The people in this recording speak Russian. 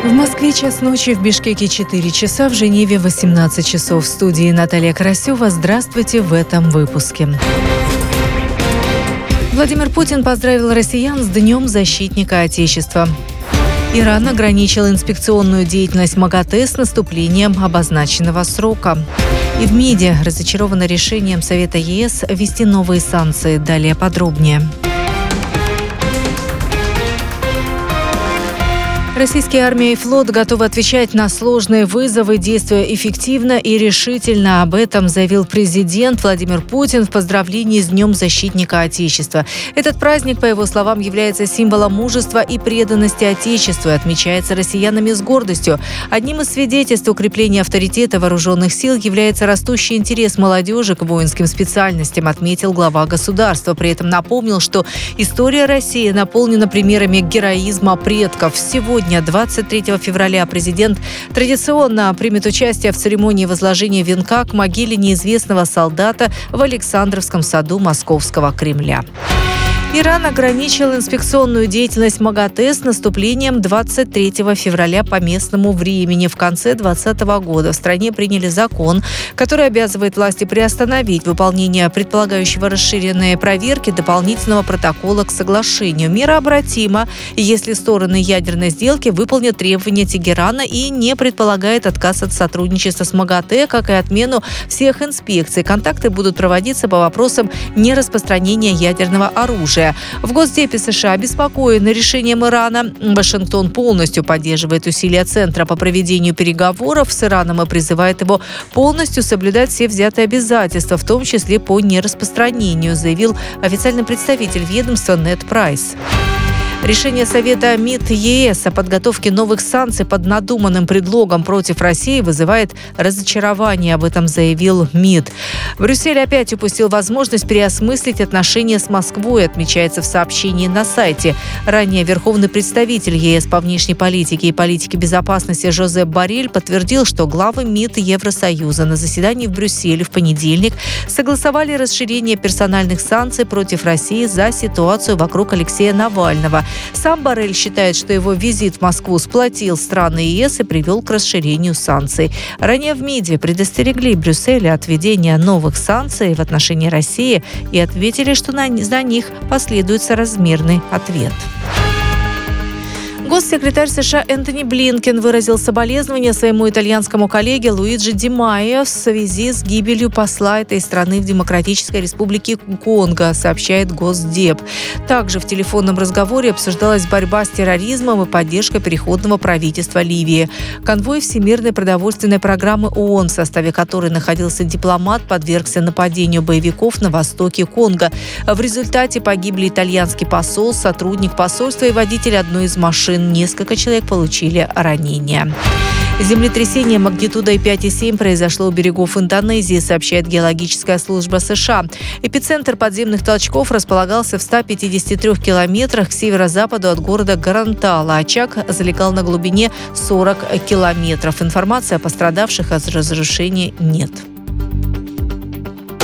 В Москве час ночи, в Бишкеке 4 часа, в Женеве 18 часов. В студии Наталья Карасева. Здравствуйте в этом выпуске. Владимир Путин поздравил россиян с Днем защитника Отечества. Иран ограничил инспекционную деятельность МАГАТЭ с наступлением обозначенного срока. И в МИДе разочарованы решением Совета ЕС ввести новые санкции. Далее подробнее. Российские армия и флот готовы отвечать на сложные вызовы, действуя эффективно и решительно. Об этом заявил президент Владимир Путин в поздравлении с Днем защитника Отечества. Этот праздник, по его словам, является символом мужества и преданности Отечеству и отмечается россиянами с гордостью. Одним из свидетельств укрепления авторитета вооруженных сил является растущий интерес молодежи к воинским специальностям, отметил глава государства. При этом напомнил, что история России наполнена примерами героизма предков. Сегодня, 23 февраля, президент традиционно примет участие в церемонии возложения венка к могиле неизвестного солдата в Александровском саду Московского Кремля. Иран ограничил инспекционную деятельность МАГАТЭ с наступлением 23 февраля по местному времени. В конце 2020 года в стране приняли закон, который обязывает власти приостановить выполнение предполагающего расширенные проверки дополнительного протокола к соглашению. Мера обратима, если стороны ядерной сделки выполнят требования Тегерана и не предполагает отказ от сотрудничества с МАГАТЭ, как и отмену всех инспекций. Контакты будут проводиться по вопросам нераспространения ядерного оружия. В Госдепе США обеспокоены решением Ирана. Вашингтон полностью поддерживает усилия Центра по проведению переговоров с Ираном и призывает его полностью соблюдать все взятые обязательства, в том числе по нераспространению, заявил официальный представитель ведомства Нед Прайс. Решение Совета МИД ЕС о подготовке новых санкций под надуманным предлогом против России вызывает разочарование. Об этом заявил МИД. Брюссель опять упустил возможность переосмыслить отношения с Москвой, отмечается в сообщении на сайте. Ранее верховный представитель ЕС по внешней политике и политике безопасности Жозеп Боррель подтвердил, что главы МИД Евросоюза на заседании в Брюсселе в понедельник согласовали расширение персональных санкций против России за ситуацию вокруг Алексея Навального. Сам Боррель считает, что его визит в Москву сплотил страны ЕС и привел к расширению санкций. Ранее в МИДе предостерегли Брюссель от введения новых санкций в отношении России и ответили, что за них последует соразмерный ответ. Госсекретарь США Энтони Блинкен выразил соболезнования своему итальянскому коллеге Луиджи Ди Майо в связи с гибелью посла этой страны в Демократической Республике Конго, сообщает Госдеп. Также в телефонном разговоре обсуждалась борьба с терроризмом и поддержка переходного правительства Ливии. Конвой Всемирной продовольственной программы ООН, в составе которой находился дипломат, подвергся нападению боевиков на востоке Конго. В результате погибли итальянский посол, сотрудник посольства и водитель одной из машин. Несколько человек получили ранения. Землетрясение магнитудой 5,7 произошло у берегов Индонезии, сообщает Геологическая служба США. Эпицентр подземных толчков располагался в 153 километрах к северо-западу от города Гарантала. Очаг залегал на глубине 40 километров. Информации о пострадавших от разрушения нет.